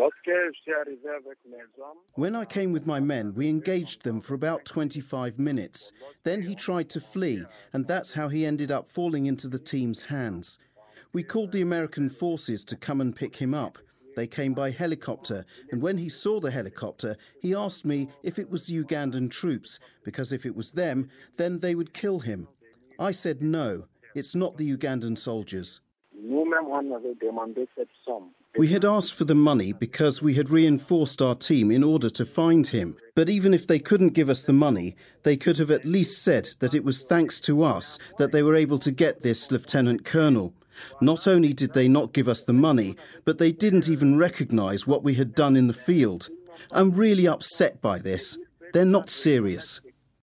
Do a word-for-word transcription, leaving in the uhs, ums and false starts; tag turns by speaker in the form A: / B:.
A: When I came with my men, we engaged them for about twenty-five minutes. Then he tried to flee, and that's how he ended up falling into the team's hands. We called the American forces to come and pick him up. They came by helicopter, and when he saw the helicopter, he asked me if it was the Ugandan troops, because if it was them, then they would kill him. I said no, it's not the Ugandan soldiers. We had asked for the money because we had reinforced our team in order to find him. But even if they couldn't give us the money, they could have at least said that it was thanks to us that they were able to get this Lieutenant Colonel. Not only did they not give us the money, but they didn't even recognise what we had done in the field. I'm really upset by this. They're not serious.